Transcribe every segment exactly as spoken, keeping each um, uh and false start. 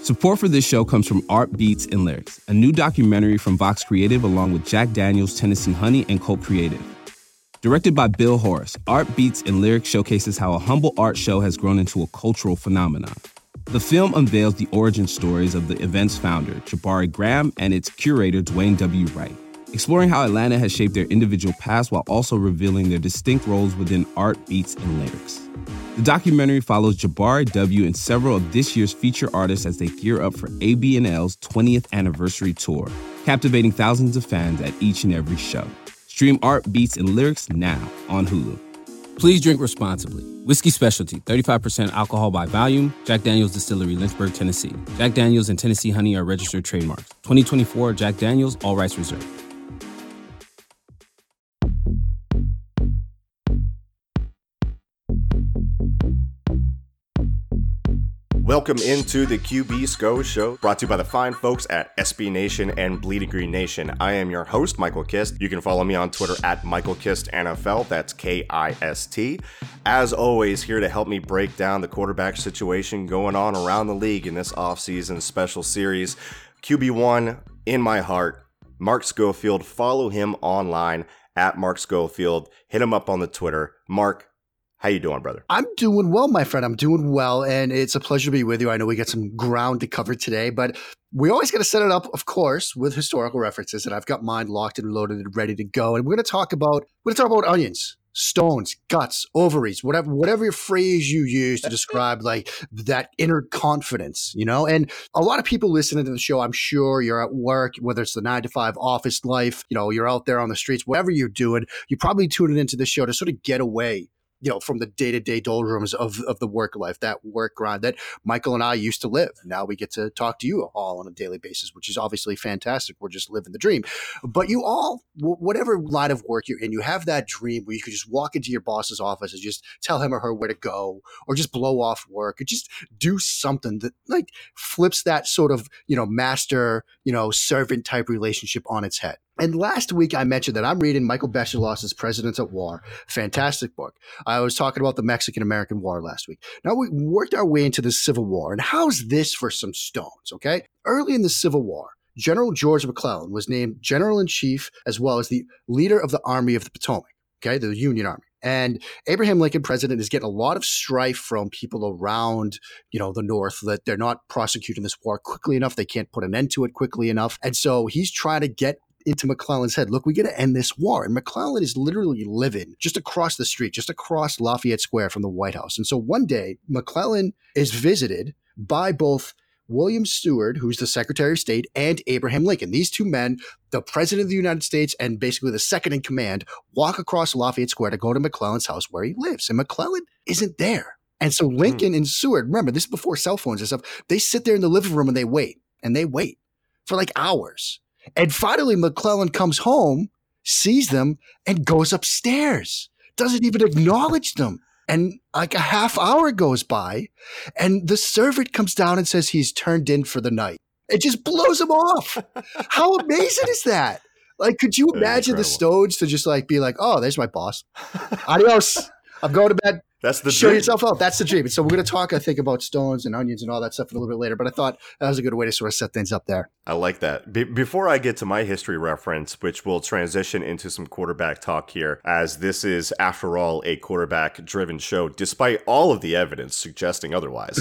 Support for this show comes from Art Beats and Lyrics, a new documentary from Vox Creative along with Jack Daniels, Tennessee Honey, and Colt Creative. Directed by Bill Horace, Art Beats and Lyrics showcases how a humble art show has grown into a cultural phenomenon. The film unveils the origin stories of the event's founder, Jabari Graham, and its curator, Dwayne W. Wright, exploring how Atlanta has shaped their individual paths while also revealing their distinct roles within Art, Beats, and Lyrics. The documentary follows Jabari W. and several of this year's feature artists as they gear up for A B N L's twentieth anniversary tour, captivating thousands of fans at each and every show. Stream Art, Beats, and Lyrics now on Hulu. Please drink responsibly. Whiskey Specialty, thirty-five percent alcohol by volume. Jack Daniels Distillery, Lynchburg, Tennessee. Jack Daniels and Tennessee Honey are registered trademarks. twenty twenty-four Jack Daniels, all rights reserved. Welcome into the Q B S C O Show, brought to you by the fine folks at S B Nation and Bleeding Green Nation. I am your host, Michael Kist. You can follow me on Twitter at Michael Kist N F L. That's K I S T. As always, here to help me break down the quarterback situation going on around the league in this offseason special series. Q B one in my heart, Mark Schofield. Follow him online at Mark Schofield. Hit him up on the Twitter. Mark, how you doing, brother? I'm doing well, my friend. I'm doing well, and it's a pleasure to be with you. I know we got some ground to cover today, but we always got to set it up, of course, with historical references, and I've got mine locked and loaded and ready to go. And we're going to talk about we're going to talk about onions, stones, guts, ovaries, whatever whatever your phrase you use to describe like that inner confidence, you know. And a lot of people listening to the show, I'm sure you're at work, whether it's the nine to five office life, you know, you're out there on the streets, whatever you're doing, you probably tuning into the show to sort of get away, you know, from the day-to-day doldrums of, of the work life, that work grind that Michael and I used to live. Now we get to talk to you all on a daily basis, which is obviously fantastic. We're just living the dream. But you all, whatever line of work you're in, you have that dream where you could just walk into your boss's office and just tell him or her where to go, or just blow off work, or just do something that like flips that sort of, you know, master, you know, servant type relationship on its head. And last week I mentioned that I'm reading Michael Beschloss's Presidents at War. Fantastic book. I was talking about the Mexican-American War last week. Now we worked our way into the Civil War. And how's this for some stones, okay? Early in the Civil War, General George McClellan was named General-in-Chief as well as the leader of the Army of the Potomac, okay, the Union Army. And Abraham Lincoln, president, is getting a lot of strife from people around, you know, the North that they're not prosecuting this war quickly enough. They can't put an end to it quickly enough. And so he's trying to get into McClellan's head, look, we got to end this war. And McClellan is literally living just across the street, just across Lafayette Square from the White House. And so one day, McClellan is visited by both William Seward, who's the Secretary of State, and Abraham Lincoln. These two men, the President of the United States and basically the second in command, walk across Lafayette Square to go to McClellan's house where he lives. And McClellan isn't there. And so Lincoln mm. and Seward, remember, this is before cell phones and stuff, they sit there in the living room and they wait, and they wait for like hours. And finally, McClellan comes home, sees them, and goes upstairs. Doesn't even acknowledge them. And like a half hour goes by, and the servant comes down and says he's turned in for the night. It just blows him off. How amazing is that? Like, could you imagine the Stones to just like be like, oh, there's my boss. Adios. I'm going to bed. That's the Show dream. yourself out. That's the dream. And so we're going to talk, I think, about stones and onions and all that stuff a little bit later. But I thought that was a good way to sort of set things up there. I like that. Be- before I get to my history reference, which will transition into some quarterback talk here, as this is, after all, a quarterback-driven show, despite all of the evidence suggesting otherwise.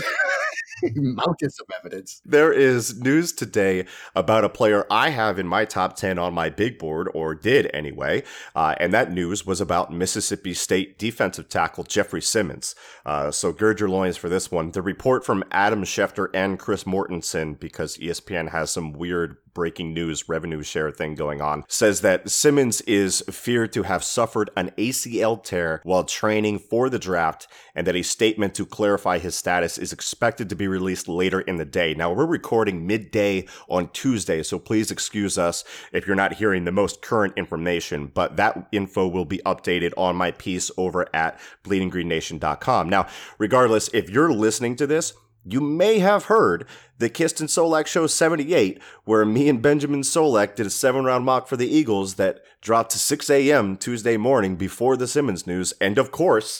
Mountains of evidence. There is news today about a player I have in my top ten on my big board, or did anyway, uh, and that news was about Mississippi State defensive tackle Jeffrey Simmons. Uh, so gird your loins for this one. The report from Adam Schefter and Chris Mortensen, because E S P N has some weird breaking news revenue share thing going on, says that Simmons is feared to have suffered an A C L tear while training for the draft, and that a statement to clarify his status is expected to be released later in the day. Now, we're recording midday on Tuesday, so please excuse us if you're not hearing the most current information, but that info will be updated on my piece over at bleeding green nation dot com. Now, regardless, if you're listening to this, you may have heard the Kist and Solak Show seventy-eight, where me and Benjamin Solak did a seven-round mock for the Eagles that dropped to six a.m. Tuesday morning before the Simmons news. And of course,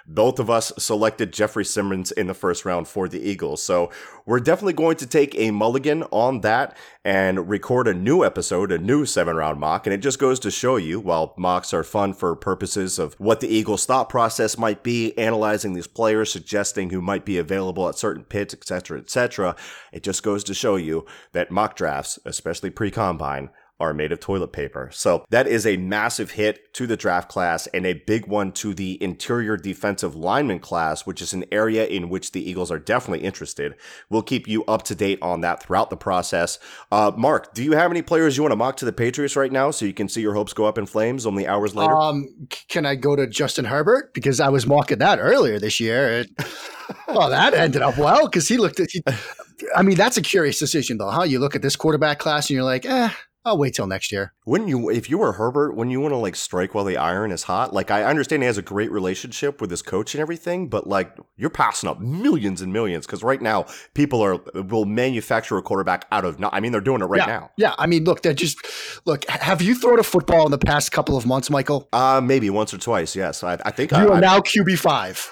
both of us selected Jeffrey Simmons in the first round for the Eagles. So we're definitely going to take a mulligan on that and record a new episode, a new seven round mock. And it just goes to show you, while mocks are fun for purposes of what the Eagles thought process might be, analyzing these players, suggesting who might be available at certain pits, et cetera, et cetera. It just goes to show you that mock drafts, especially pre-combine, are made of toilet paper. So that is a massive hit to the draft class and a big one to the interior defensive lineman class, which is an area in which the Eagles are definitely interested. We'll keep you up to date on that throughout the process. Uh, Mark, do you have any players you want to mock to the Patriots right now so you can see your hopes go up in flames only hours later? Um, can I go to Justin Herbert? Because I was mocking that earlier this year. Well, that ended up well because he looked at, he, I mean, that's a curious decision though, huh? You look at this quarterback class and you're like, eh, I'll wait till next year. Wouldn't you, if you were Herbert, wouldn't you want to like strike while the iron is hot? Like, I understand he has a great relationship with his coach and everything, but like, you're passing up millions and millions because right now people are will manufacture a quarterback out of. No, I mean, they're doing it right yeah, now. Yeah, I mean, look, they're just look. Have you thrown a football in the past couple of months, Michael? Uh maybe once or twice. Yes, I, I think you I, are I, now Q B five.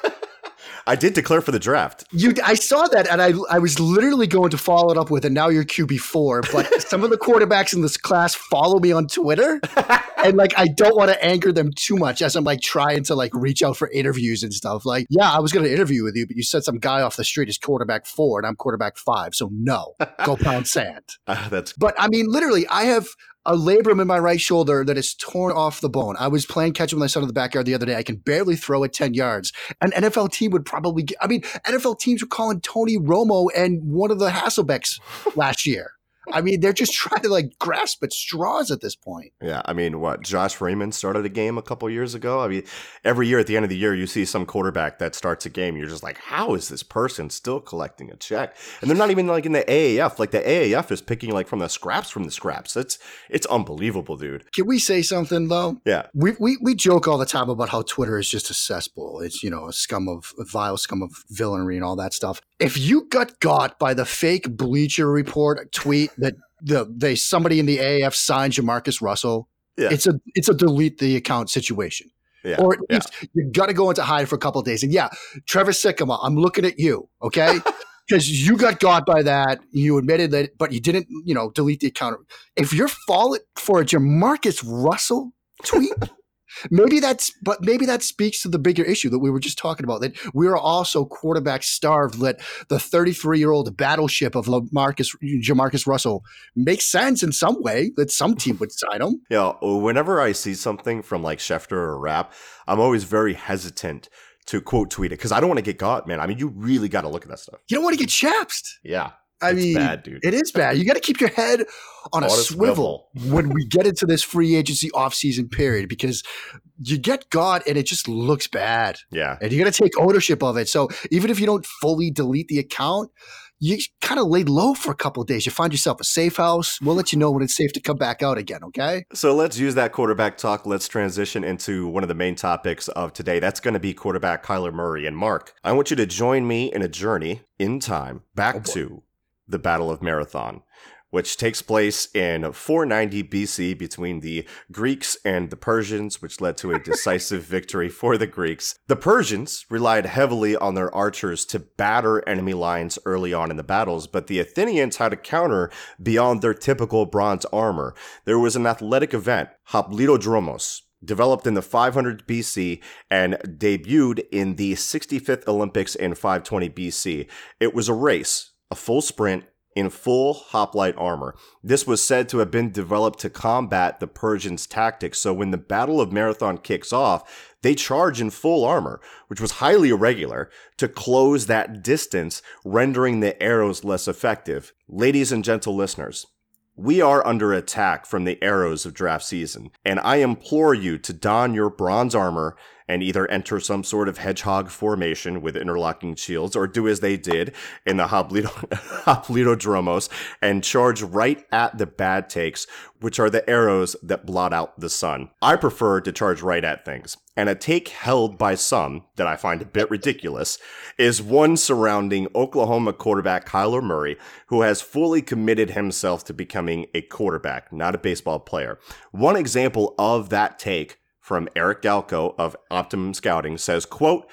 I did declare for the draft. You, I saw that, and I, I was literally going to follow it up with, and now you're Q B four. But some of the quarterbacks in this class follow me on Twitter, and like I don't want to anger them too much as I'm like trying to like reach out for interviews and stuff. Like, yeah, I was going to interview with you, but you said some guy off the street is quarterback four, and I'm quarterback five, so no, go pound sand. Uh, that's. But I mean, literally, I have a labrum in my right shoulder that is torn off the bone. I was playing catch with my son in the backyard the other day. I can barely throw it ten yards. An N F L team would probably get, I mean, N F L teams were calling Tony Romo and one of the Hasselbecks last year. I mean, they're just trying to like grasp at straws at this point. Yeah, I mean, what, Josh Freeman started a game a couple years ago? I mean, every year at the end of the year, you see some quarterback that starts a game. You're just like, how is this person still collecting a check? And they're not even like in the A A F. Like the A A F is picking like from the scraps from the scraps. It's it's unbelievable, dude. Can we say something though? Yeah. We we we joke all the time about how Twitter is just a cesspool. It's, you know, a scum of a vile scum of villainy and all that stuff. If you got got by the fake Bleacher Report tweet that the they somebody in the A A F signed Jamarcus Russell, yeah. it's a it's a delete the account situation. Yeah. Or at yeah. least you got to go into hide for a couple of days. And yeah, Trevor Sikkema, I'm looking at you, okay? Because you got got by that, you admitted that, but you didn't, you know, delete the account. If you're falling for a Jamarcus Russell tweet, maybe that's, but maybe that speaks to the bigger issue that we were just talking about, that we are also quarterback starved, that the thirty-three-year-old battleship of LaMarcus, Jamarcus Russell makes sense in some way, that some team would sign him. Yeah, whenever I see something from like Schefter or Rapp, I'm always very hesitant to quote tweet it because I don't want to get caught, man. I mean, you really got to look at that stuff. You don't want to get chapsed. Yeah. I it's mean, bad, dude. It is bad. You got to keep your head on, on a, a swivel, swivel when we get into this free agency offseason period, because you get got and it just looks bad. Yeah. And you got to take ownership of it. So even if you don't fully delete the account, you kind of lay low for a couple of days. You find yourself a safe house. We'll let you know when it's safe to come back out again, okay? So let's use that quarterback talk. Let's transition into one of the main topics of today. That's going to be quarterback Kyler Murray. And Mark, I want you to join me in a journey in time back oh to the Battle of Marathon, which takes place in four ninety B C between the Greeks and the Persians, which led to a decisive victory for the Greeks. The Persians relied heavily on their archers to batter enemy lines early on in the battles, but the Athenians had a counter beyond their typical bronze armor. There was an athletic event, Hoplitodromos, developed in the five hundred B C and debuted in the sixty-fifth Olympics in five twenty B C. It was a race, a full sprint, in full hoplite armor. This was said to have been developed to combat the Persians' tactics, so when the Battle of Marathon kicks off, they charge in full armor, which was highly irregular, to close that distance, rendering the arrows less effective. Ladies and gentle listeners, we are under attack from the arrows of draft season, and I implore you to don your bronze armor and either enter some sort of hedgehog formation with interlocking shields, or do as they did in the Hoplitodromos and charge right at the bad takes, which are the arrows that blot out the sun. I prefer to charge right at things, and a take held by some that I find a bit ridiculous is one surrounding Oklahoma quarterback Kyler Murray, who has fully committed himself to becoming a quarterback, not a baseball player. One example of that take from Eric Galko of Optimum Scouting says, quote,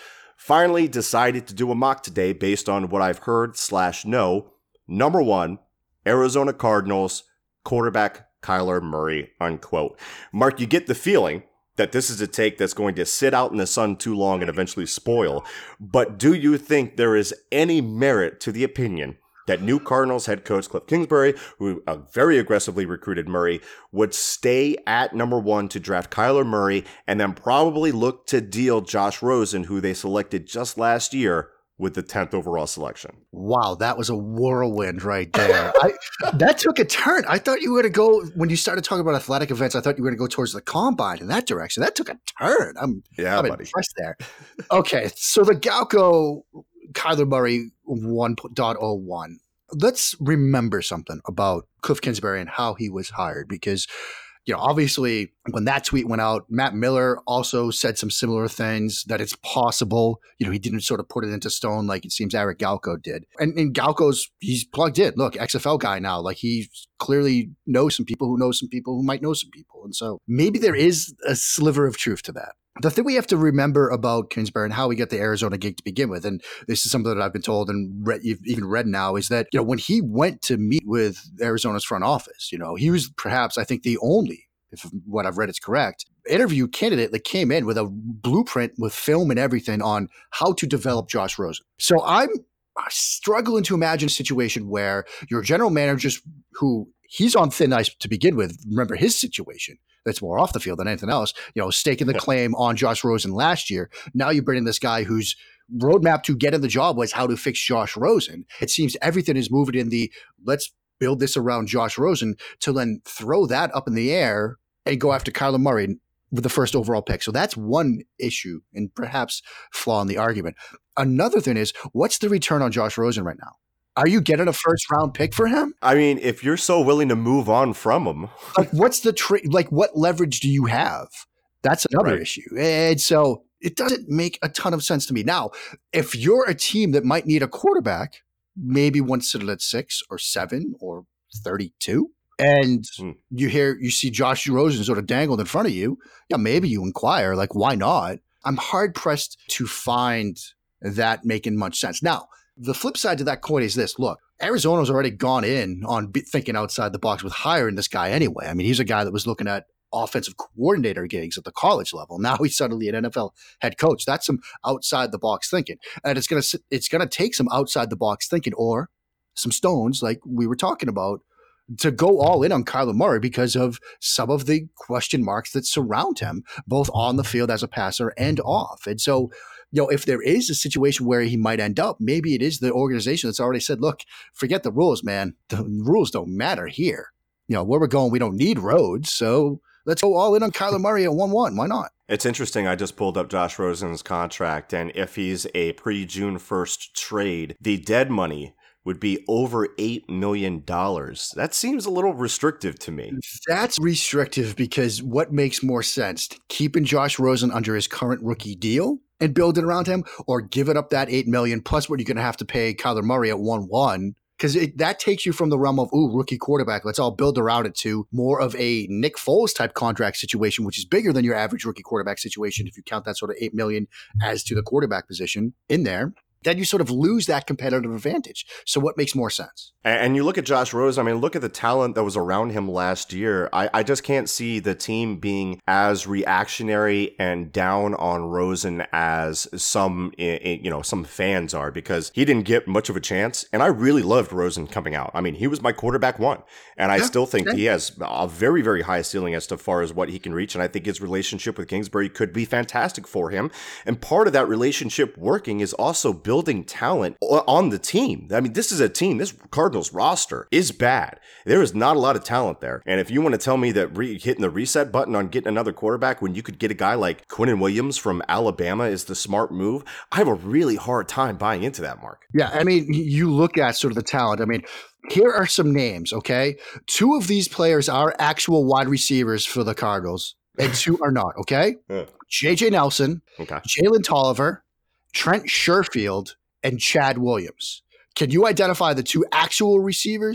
finally decided to do a mock today based on what I've heard slash know. Number one, Arizona Cardinals quarterback Kyler Murray, unquote. Mark, you get the feeling that this is a take that's going to sit out in the sun too long and eventually spoil. But do you think there is any merit to the opinion that new Cardinals head coach Cliff Kingsbury, who uh, very aggressively recruited Murray, would stay at number one to draft Kyler Murray and then probably look to deal Josh Rosen, who they selected just last year, with the tenth overall selection? Wow, that was a whirlwind right there. I, that took a turn. I thought you were going to go, when you started talking about athletic events, I thought you were going to go towards the combine in that direction. That took a turn. I'm, yeah, I'm buddy. impressed there. Okay, so the Galco Kyler Murray one point oh one. Let's remember something about Cliff Kingsbury and how he was hired, because you know, obviously, when that tweet went out, Matt Miller also said some similar things, that it's possible. You know, he didn't sort of put it into stone like it seems Eric Galco did. And, and Galco's, he's plugged in. Look, X F L guy now. Like, he clearly knows some people who know some people who might know some people. And so maybe there is a sliver of truth to that. The thing we have to remember about Kingsbury and how he got the Arizona gig to begin with, and this is something that I've been told and read, even read now, is that, you know, when he went to meet with Arizona's front office, you know, he was perhaps, I think, the only, if what I've read is correct, interview candidate that came in with a blueprint with film and everything on how to develop Josh Rosen. So I'm struggling to imagine a situation where your general manager, who he's on thin ice to begin with, remember his situation, that's more off the field than anything else, you know, staking the yeah. claim on Josh Rosen last year. Now you bring in this guy whose roadmap to get in the job was how to fix Josh Rosen. It seems everything is moving in the let's build this around Josh Rosen to then throw that up in the air and go after Kyler Murray with the first overall pick. So that's one issue and perhaps flaw in the argument. Another thing is, what's the return on Josh Rosen right now? Are you getting a first round pick for him? I mean, if you're so willing to move on from him, like what's the tra- like what leverage do you have? That's another right. issue. And so it doesn't make a ton of sense to me. Now, if you're a team that might need a quarterback, maybe one sitting at six or seven or thirty-two, and hmm. you hear you see Josh Rosen sort of dangled in front of you, yeah, maybe you inquire, like, why not? I'm hard pressed to find that making much sense. Now, the flip side to that coin is this. Look, Arizona's already gone in on thinking outside the box with hiring this guy anyway. I mean, he's a guy that was looking at offensive coordinator gigs at the college level. Now he's suddenly an N F L head coach. That's some outside the box thinking. And it's going to it's going to take some outside the box thinking or some stones like we were talking about to go all in on Kyler Murray because of some of the question marks that surround him, both on the field as a passer and off. And so, you know, if there is a situation where he might end up, maybe it is the organization that's already said, look, forget the rules, man. The rules don't matter here. You know, where we're going, we don't need roads. So let's go all in on Kyler Murray at one one. Why not? It's interesting. I just pulled up Josh Rosen's contract, and if he's a pre-June first trade, the dead money would be over eight million dollars. That seems a little restrictive to me. That's restrictive because what makes more sense? Keeping Josh Rosen under his current rookie deal and build it around him, or give it up that eight million dollars plus what you're going to have to pay Kyler Murray at one one? Because that takes you from the realm of, ooh, rookie quarterback, let's all build around it, to more of a Nick Foles type contract situation, which is bigger than your average rookie quarterback situation if you count that sort of eight million dollars as to the quarterback position in there. Then you sort of lose that competitive advantage. So what makes more sense? And you look at Josh Rosen, I mean, look at the talent that was around him last year. I, I just can't see the team being as reactionary and down on Rosen as some, you know, some fans are, because he didn't get much of a chance. And I really loved Rosen coming out. I mean, he was my quarterback one. And I yeah, still think okay. he has a very, very high ceiling as to far as what he can reach. And I think his relationship with Kingsbury could be fantastic for him. And part of that relationship working is also building talent on the team. I mean, this is a team, this Cardinals roster is bad. There is not a lot of talent there. And if you want to tell me that re- hitting the reset button on getting another quarterback when you could get a guy like Quinnen Williams from Alabama is the smart move, I have a really hard time buying into that, Mark. Yeah, I mean, you look at sort of the talent. I mean, here are some names, okay? Two of these players are actual wide receivers for the Cardinals, and two are not, okay? Yeah. J J Nelson, okay. Jalen Tolliver, Trent Sherfield, and Chad Williams. Can you identify the two actual receivers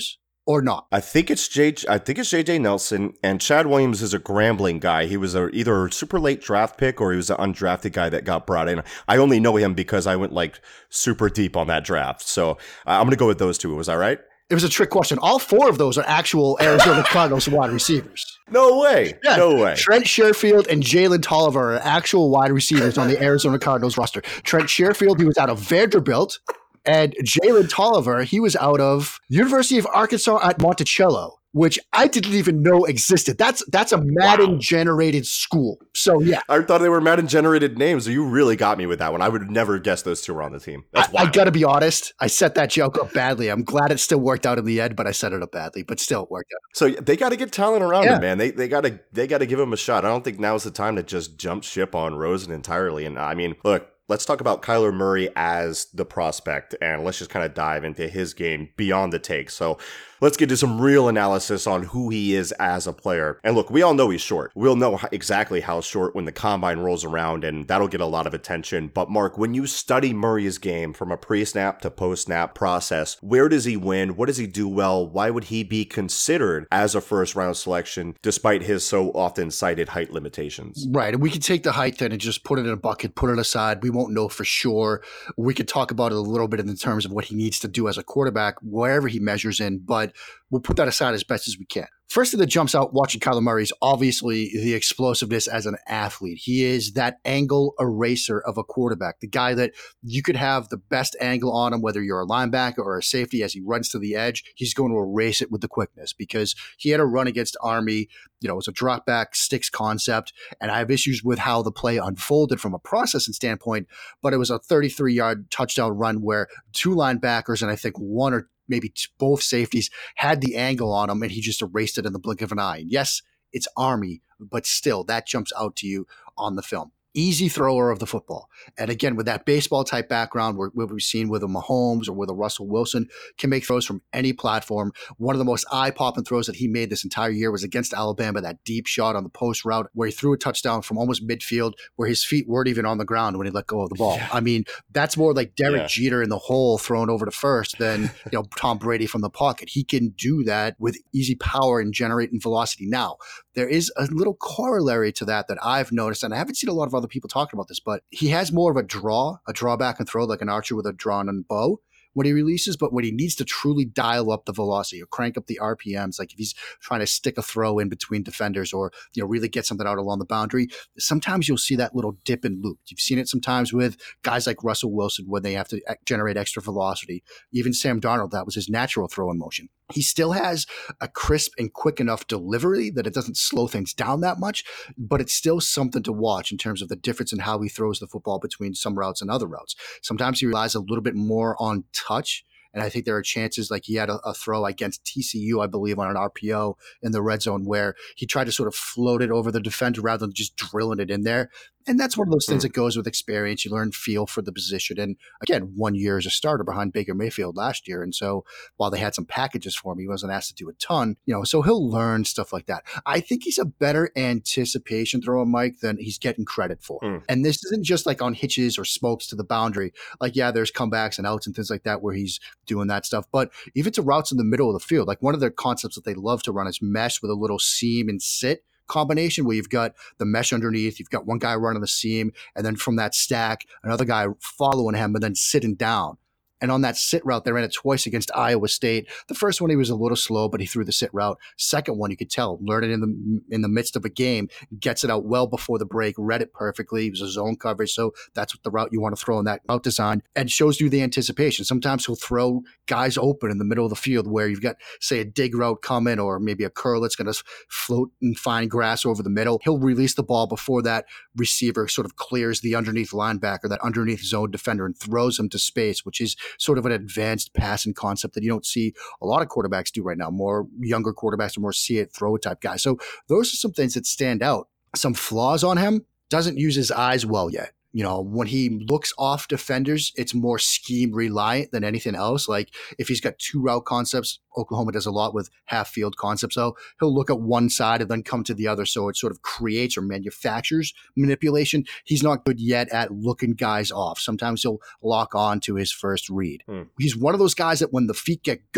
or not? I think it's J. I think it's J J Nelson, and Chad Williams is a Grambling guy. He was a, either a super late draft pick or he was an undrafted guy that got brought in. I only know him because I went like super deep on that draft. So uh, I'm going to go with those two. Was that right? It was a trick question. All four of those are actual Arizona Cardinals wide receivers. No way. Yeah. No way. Trent Sherfield and Jalen Tolliver are actual wide receivers on the Arizona Cardinals roster. Trent Sherfield, he was out of Vanderbilt. And Jalen Tolliver, he was out of University of Arkansas at Monticello, which I didn't even know existed. That's that's a Madden-generated school. So, yeah. I thought they were Madden-generated names. So you really got me with that one. I would never guess those two were on the team. That's I, I got to be honest. I set that joke up badly. I'm glad it still worked out in the end, but I set it up badly. But still, it worked out. So they got to get talent around Yeah. him, man. They they got to they got to give him a shot. I don't think now's the time to just jump ship on Rosen entirely. And I mean, look. Let's talk about Kyler Murray as the prospect, and let's just kind of dive into his game beyond the take. So let's get to some real analysis on who he is as a player. And look, we all know he's short. We'll know exactly how short when the combine rolls around, and that'll get a lot of attention. But Mark, when you study Murray's game from a pre-snap to post-snap process, where does he win? What does he do well? Why would he be considered as a first-round selection despite his so often cited height limitations? Right. And we can take the height then and just put it in a bucket, put it aside. We won't know for sure. We could talk about it a little bit in terms of what he needs to do as a quarterback, wherever he measures in, but we'll put that aside as best as we can. First thing that jumps out watching Kyler Murray is obviously the explosiveness as an athlete. He is that angle eraser of a quarterback, the guy that you could have the best angle on him, whether you're a linebacker or a safety. As he runs to the edge, he's going to erase it with the quickness because he had a run against Army. You know, it was a drop back sticks concept, and I have issues with how the play unfolded from a processing standpoint, but it was a thirty-three yard touchdown run where two linebackers and I think one or maybe both safeties had the angle on him, and he just erased it in the blink of an eye. And yes, it's Army, but still, that jumps out to you on the film. Easy thrower of the football. And again, with that baseball type background, where, where we've seen with a Mahomes or with a Russell Wilson, can make throws from any platform. One of the most eye-popping throws that he made this entire year was against Alabama, that deep shot on the post route where he threw a touchdown from almost midfield, where his feet weren't even on the ground when he let go of the ball. Yeah. I mean, that's more like Derek yeah. Jeter in the hole thrown over to first than you know Tom Brady from the pocket. He can do that with easy power and generating velocity. Now, there is a little corollary to that that I've noticed, and I haven't seen a lot of other people talking about this, but he has more of a draw, a draw back and throw like an archer with a drawn and bow when he releases, but when he needs to truly dial up the velocity or crank up the R P Ms, like if he's trying to stick a throw in between defenders or, you know, really get something out along the boundary, sometimes you'll see that little dip and loop. You've seen it sometimes with guys like Russell Wilson when they have to generate extra velocity. Even Sam Darnold, that was his natural throw in motion. He still has a crisp and quick enough delivery that it doesn't slow things down that much, but it's still something to watch in terms of the difference in how he throws the football between some routes and other routes. Sometimes he relies a little bit more on touch. And I think there are chances, like he had a, a throw against T C U, I believe, on an R P O in the red zone where he tried to sort of float it over the defender rather than just drilling it in there. And that's one of those things that goes with experience. You learn feel for the position. And again, one year as a starter behind Baker Mayfield last year. And so while they had some packages for him, he wasn't asked to do a ton, you know, so he'll learn stuff like that. I think he's a better anticipation thrower, Mike, than he's getting credit for. Mm. And this isn't just like on hitches or smokes to the boundary. Like, yeah, there's comebacks and outs and things like that where he's doing that stuff. But even to routes in the middle of the field, like one of their concepts that they love to run is mesh with a little seam and sit combination where you've got the mesh underneath, you've got one guy running the seam, and then from that stack, another guy following him and then sitting down. And on that sit route, they ran it twice against Iowa State. The first one, he was a little slow, but he threw the sit route. Second one, you could tell, learned it in the in the midst of a game, gets it out well before the break, read it perfectly. It was a zone coverage, so that's what the route you want to throw in that route design, and shows you the anticipation. Sometimes he'll throw guys open in the middle of the field where you've got, say, a dig route coming or maybe a curl that's going to float and find grass over the middle. He'll release the ball before that receiver sort of clears the underneath linebacker, that underneath zone defender, and throws him to space, which is sort of an advanced passing concept that you don't see a lot of quarterbacks do right now. More younger quarterbacks are more see it, throw it type guys. So those are some things that stand out. Some flaws on him: doesn't use his eyes well yet. You know, when he looks off defenders, it's more scheme reliant than anything else. Like if he's got two route concepts, Oklahoma does a lot with half field concepts. So he'll look at one side and then come to the other. So it sort of creates or manufactures manipulation. He's not good yet at looking guys off. Sometimes he'll lock on to his first read. Hmm. He's one of those guys that when the feet get going,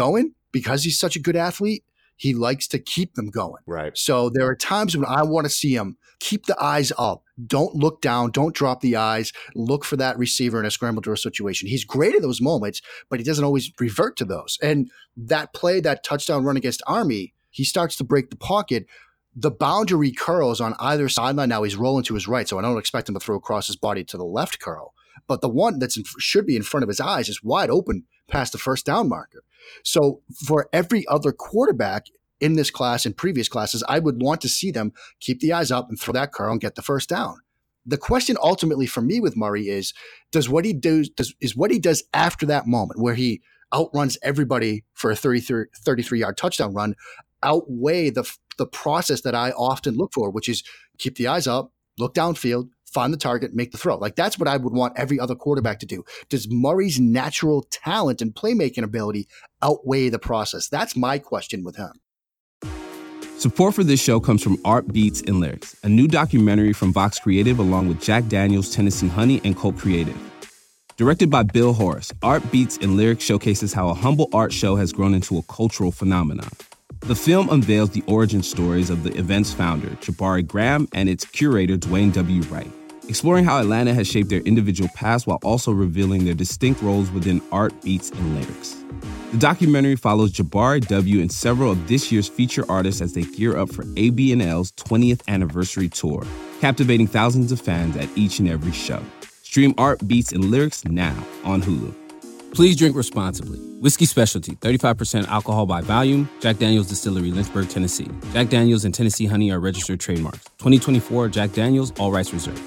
because he's such a good athlete, he likes to keep them going. Right. So there are times when I want to see him keep the eyes up. Don't look down. Don't drop the eyes. Look for that receiver in a scramble drill situation. He's great at those moments, but he doesn't always revert to those. And that play, that touchdown run against Army, he starts to break the pocket. The boundary curls on either sideline. Now he's rolling to his right, so I don't expect him to throw across his body to the left curl. But the one that should be in front of his eyes is wide open past the first down marker. So for every other quarterback in this class and previous classes, I would want to see them keep the eyes up and throw that curl and get the first down. The question ultimately for me with Murray is, does what he does, does is what he does after that moment where he outruns everybody for a thirty-three yard touchdown run outweigh the the process that I often look for, which is keep the eyes up, look downfield, find the target, make the throw. Like that's what I would want every other quarterback to do. Does Murray's natural talent and playmaking ability outweigh the process? That's my question with him. Support for this show comes from Art Beats and Lyrics, a new documentary from Vox Creative along with Jack Daniels, Tennessee Honey, and Colt Creative. Directed by Bill Horace, Art Beats and Lyrics showcases how a humble art show has grown into a cultural phenomenon. The film unveils the origin stories of the event's founder, Jabari Graham, and its curator, Dwayne W. Wright, exploring how Atlanta has shaped their individual paths while also revealing their distinct roles within Art, Beats, and Lyrics. The documentary follows Jabari W. and several of this year's feature artists as they gear up for A B N L's twentieth anniversary tour, captivating thousands of fans at each and every show. Stream Art, Beats, and Lyrics now on Hulu. Please drink responsibly. Whiskey Specialty, thirty-five percent alcohol by volume. Jack Daniel's Distillery, Lynchburg, Tennessee. Jack Daniel's and Tennessee Honey are registered trademarks. twenty twenty-four Jack Daniel's, all rights reserved.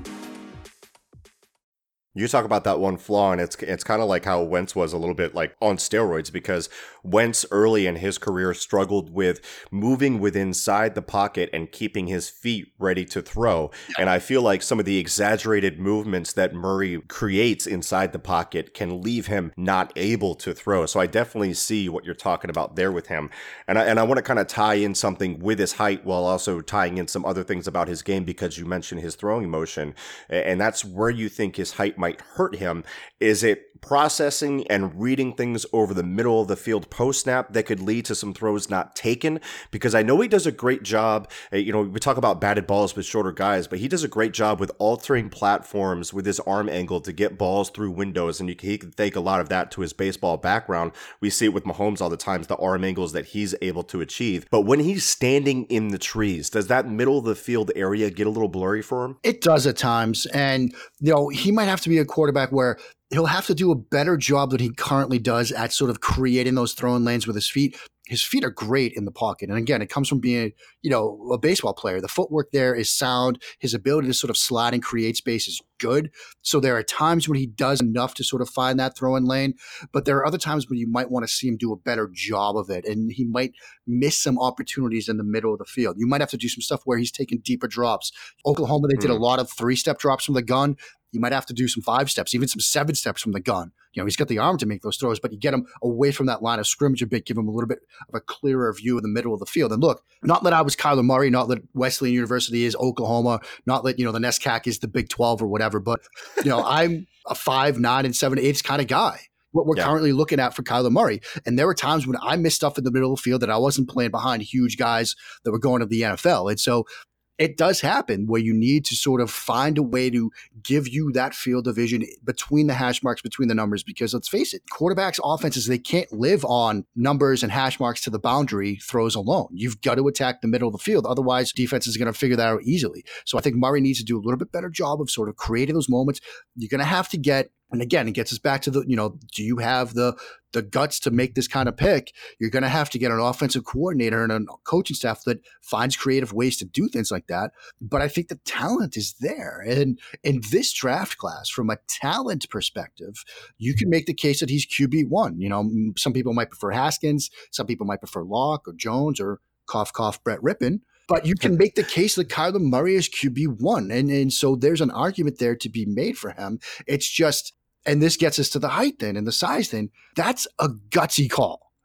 You talk about that one flaw, and it's it's kind of like how Wentz was a little bit like on steroids, because Wentz early in his career struggled with moving with inside the pocket and keeping his feet ready to throw. And I feel like some of the exaggerated movements that Murray creates inside the pocket can leave him not able to throw. So I definitely see what you're talking about there with him. And I, and I want to kind of tie in something with his height while also tying in some other things about his game, because you mentioned his throwing motion, and that's where you think his height might hurt him. Is it processing and reading things over the middle of the field post snap that could lead to some throws not taken? Because I know he does a great job. You know, we talk about batted balls with shorter guys, but he does a great job with altering platforms with his arm angle to get balls through windows. And you can, he can thank a lot of that to his baseball background. We see it with Mahomes all the times, the arm angles that he's able to achieve. But when he's standing in the trees, does that middle of the field area get a little blurry for him? It does at times. And, you know, he might have to be a quarterback where he'll have to do a better job than he currently does at sort of creating those throwing lanes with his feet. His feet are great in the pocket. And again, it comes from being, you know, a baseball player. The footwork there is sound. His ability to sort of slide and create space is good. So there are times when he does enough to sort of find that throwing lane, but there are other times when you might want to see him do a better job of it. And he might miss some opportunities in the middle of the field. You might have to do some stuff where he's taking deeper drops. Oklahoma, they did a lot of three-step drops from the gun. You might have to do some five steps, even some seven steps from the gun. You know, he's got the arm to make those throws, but you get him away from that line of scrimmage a bit, give him a little bit of a clearer view of the middle of the field. And look, not that I was Kyler Murray, not that Wesleyan University is Oklahoma, not that, you know, the NESCAC is the Big twelve or whatever, but, you know, I'm a five, nine, and seven, eighths kind of guy. What we're yeah. currently looking at for Kyler Murray. And there were times when I missed stuff in the middle of the field that I wasn't playing behind huge guys that were going to the N F L. And so it does happen where you need to sort of find a way to give you that field of vision between the hash marks, between the numbers, because let's face it, quarterbacks' offenses, they can't live on numbers and hash marks to the boundary throws alone. You've got to attack the middle of the field. Otherwise, defense is going to figure that out easily. So I think Murray needs to do a little bit better job of sort of creating those moments. You're going to have to get, and again, it gets us back to the, you know, do you have the the guts to make this kind of pick? You're going to have to get an offensive coordinator and a coaching staff that finds creative ways to do things like that. But I think the talent is there. And in this draft class, from a talent perspective, you can make the case that he's Q B one. You know, some people might prefer Haskins. Some people might prefer Locke or Jones or cough, cough, Brett Rippon. But you can make the case that Kyler Murray is Q B one. And, and so there's an argument there to be made for him. It's just, and this gets us to the height thing and the size thing. That's a gutsy call.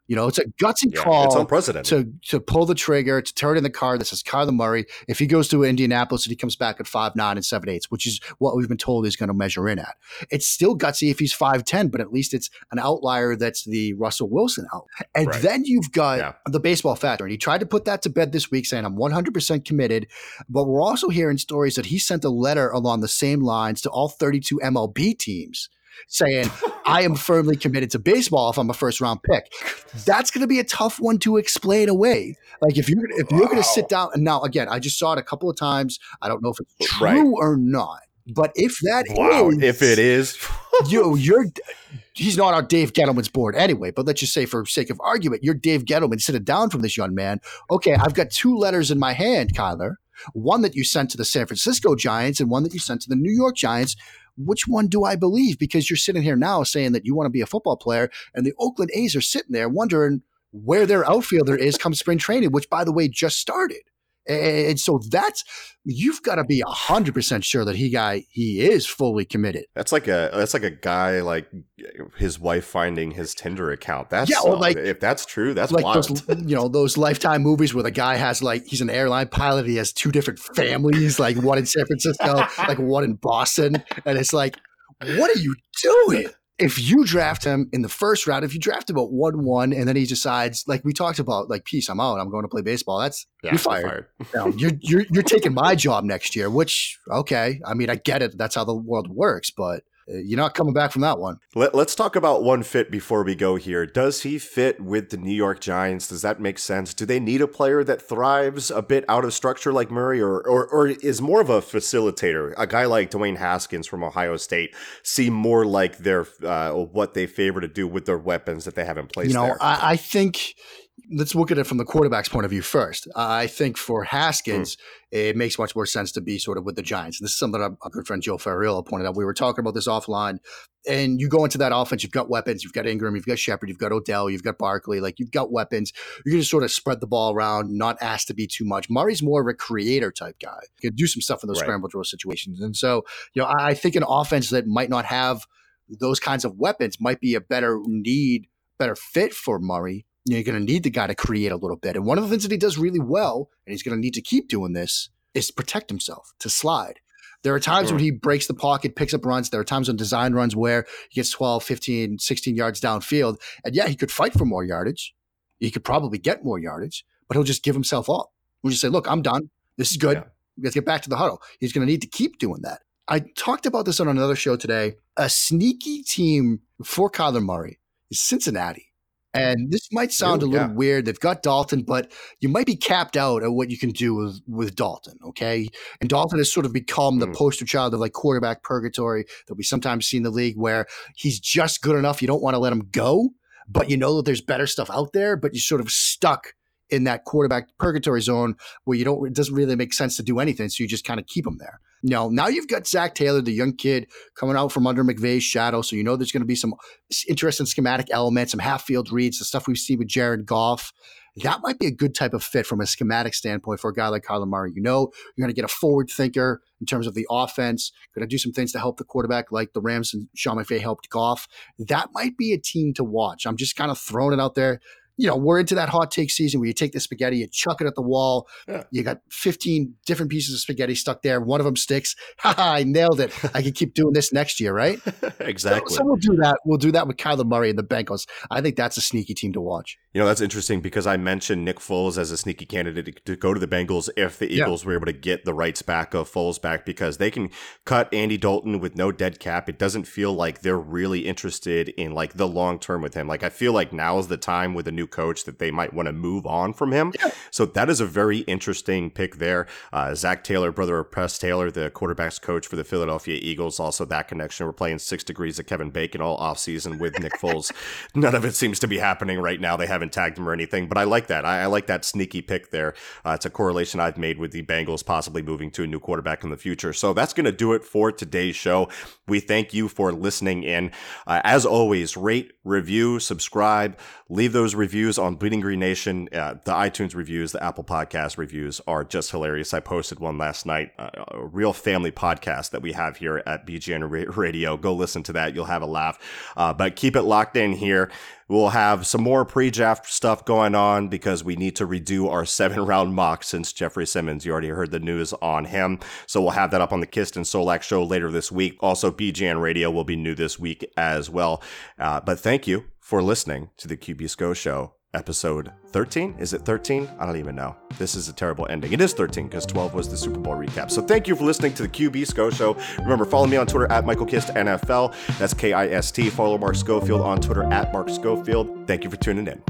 You know, it's a gutsy Yeah, call. it's unprecedented. to to pull the trigger, to turn in the card that says Kyler Murray. If he goes to Indianapolis and he comes back at five nine and seven eighths, which is what we've been told he's going to measure in at. It's still gutsy if he's five ten, but at least it's an outlier that's the Russell Wilson out. And Right. then you've got Yeah. the baseball factor. And he tried to put that to bed this week saying, I'm one hundred percent committed. But we're also hearing stories that he sent a letter along the same lines to all thirty-two M L B teams saying, I am firmly committed to baseball if I'm a first round pick. That's going to be a tough one to explain away. Like if you're if you're Wow. going to sit down and now again, I just saw it a couple of times. I don't know if it's true Right. or not, but if that Wow. is, If it is, you you're he's not on Dave Gettleman's board anyway. But let's just say, for sake of argument, you're Dave Gettleman. Sit it down from this young man. Okay, I've got two letters in my hand, Kyler. One that you sent to the San Francisco Giants and one that you sent to the New York Giants. Which one do I believe? Because you're sitting here now saying that you want to be a football player, and the Oakland A's are sitting there wondering where their outfielder is come spring training, which, by the way, just started. And so that's you've got to be a hundred percent sure that he guy he is fully committed. that's like a that's like a guy like his wife finding his Tinder account. That's Yeah, or uh, like- if that's true, that's Like wild. those, you know, those Lifetime movies where the guy has like he's an airline pilot. He has two different families, like one in San Francisco, like one in Boston, and it's like, what are you doing? If you draft him in the first round, if you draft him at one one, and then he decides, like we talked about, like, peace, I'm out, I'm going to play baseball. That's Yeah, you're fired. No, you're you're you're taking my job next year. Which okay, I mean, I get it. That's how the world works, but uh, you're not coming back from that one. Let, let's talk about one fit before we go here. Does he fit with the New York Giants? Does that make sense? Do they need a player that thrives a bit out of structure like Murray, or or, or is more of a facilitator? A guy like Dwayne Haskins from Ohio State seem more like their uh, what they favor to do with their weapons that they have in place You know, there. I, I think let's look at it from the quarterback's point of view first. I think for Haskins, it makes much more sense to be sort of with the Giants. This is something our, our good friend Joe Ferriello pointed out. We were talking about this offline, and you go into that offense, you've got weapons, you've got Ingram, you've got Shepard, you've got Odell, you've got Barkley, like you've got weapons. You can just sort of spread the ball around, not ask to be too much. Murray's more of a creator type guy. He can do some stuff in those Right. scramble drill situations. And so, you know, I, I think an offense that might not have those kinds of weapons might be a better need, better fit for Murray. You know, you're going to need the guy to create a little bit. And one of the things that he does really well, and he's going to need to keep doing this, is protect himself, to slide. There are times Sure. when he breaks the pocket, picks up runs. There are times on design runs where he gets twelve, fifteen, sixteen yards downfield. And yeah, he could fight for more yardage. He could probably get more yardage, but he'll just give himself up. We'll just say, look, I'm done. This is good. Yeah. Let's get back to the huddle. He's going to need to keep doing that. I talked about this on another show today. A sneaky team for Kyler Murray is Cincinnati. And this might sound Ooh, a little yeah. weird. They've got Dalton, but you might be capped out at what you can do with, with Dalton, okay? And Dalton has sort of become the Mm. poster child of like quarterback purgatory that we sometimes see in the league where he's just good enough. You don't want to let him go, but you know that there's better stuff out there, but you're sort of stuck in that quarterback purgatory zone where you don't, it doesn't really make sense to do anything. So you just kind of keep him there. No, now you've got Zach Taylor, the young kid coming out from under McVay's shadow. So you know there's going to be some interesting schematic elements, some half field reads, the stuff we've seen with Jared Goff. That might be a good type of fit from a schematic standpoint for a guy like Kyler Murray. You know, you're going to get a forward thinker in terms of the offense, going to do some things to help the quarterback like the Rams and Sean McVay helped Goff. That might be a team to watch. I'm just kind of throwing it out there. You know, we're into that hot take season where you take the spaghetti, you chuck it at the wall. Yeah. You got fifteen different pieces of spaghetti stuck there. One of them sticks. Ha ha, I nailed it. I can keep doing this next year, right? Exactly. So, so we'll do that. We'll do that with Kyler Murray and the Bengals. I think that's a sneaky team to watch. You know, that's interesting because I mentioned Nick Foles as a sneaky candidate to go to the Bengals if the Yeah. Eagles were able to get the rights back of Foles back, because they can cut Andy Dalton with no dead cap. It doesn't feel like they're really interested in like the long term with him. Like I feel like now is the time with a new coach that they might want to move on from him. Yeah. So that is a very interesting pick there. Uh, Zach Taylor, brother of Press Taylor, the quarterback's coach for the Philadelphia Eagles, also that connection. We're playing six degrees of Kevin Bacon all offseason with Nick Foles. None of it seems to be happening right now. They haven't tagged him or anything, but I like that. I, I like that sneaky pick there. Uh, it's a correlation I've made with the Bengals possibly moving to a new quarterback in the future. So that's going to do it for today's show. We thank you for listening in. Uh, as always, rate, review, subscribe, leave those reviews reviews on Bleeding Green Nation. Uh, the iTunes reviews, the Apple Podcast reviews are just hilarious. I posted one last night, uh, a real family podcast that we have here at B G N Radio. Go listen to that. You'll have a laugh. Uh, but keep it locked in here. We'll have some more pre-draft stuff going on because we need to redo our seven-round mock since Jeffrey Simmons. You already heard the news on him. So we'll have that up on the Kist and Solak show later this week. Also, B G N Radio will be new this week as well. Uh, but thank you for listening to the Q B S K O Show, episode thirteen. Is it thirteen? I don't even know. This is a terrible ending. It is thirteen because twelve was the Super Bowl recap. So thank you for listening to the Q B S K O Show. Remember, follow me on Twitter at Michael Kist N F L. That's K I S T. Follow Mark Schofield on Twitter at Mark Schofield. Thank you for tuning in.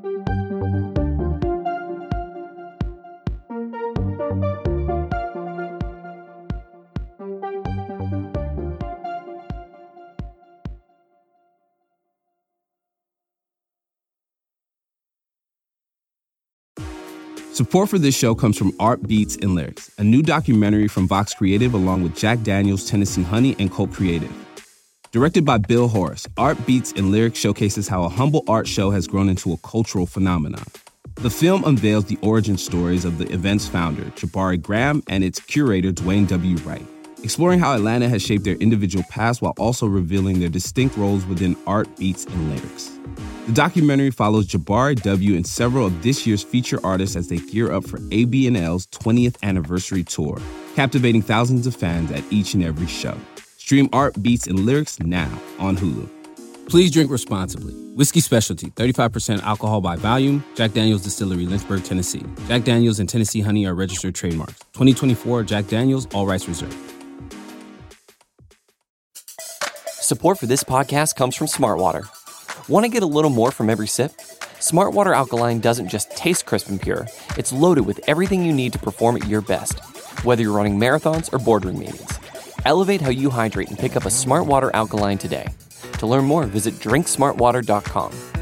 Support for this show comes from Art Beats and Lyrics, a new documentary from Vox Creative along with Jack Daniels, Tennessee Honey, and Colt Creative. Directed by Bill Horace, Art Beats and Lyrics showcases how a humble art show has grown into a cultural phenomenon. The film unveils the origin stories of the event's founder, Jabari Graham, and its curator, Dwayne W. Wright, exploring how Atlanta has shaped their individual paths while also revealing their distinct roles within Art Beats and Lyrics. The documentary follows Jabari W. and several of this year's feature artists as they gear up for A B N L's twentieth anniversary tour, captivating thousands of fans at each and every show. Stream Art Beats and Lyrics now on Hulu. Please drink responsibly. Whiskey Specialty, thirty-five percent alcohol by volume. Jack Daniels Distillery, Lynchburg, Tennessee. Jack Daniels and Tennessee Honey are registered trademarks. twenty twenty-four Jack Daniels, all rights reserved. Support for this podcast comes from Smartwater. Want to get a little more from every sip? Smartwater Alkaline doesn't just taste crisp and pure. It's loaded with everything you need to perform at your best, whether you're running marathons or boardroom meetings. Elevate how you hydrate and pick up a Smartwater Alkaline today. To learn more, visit drink smart water dot com.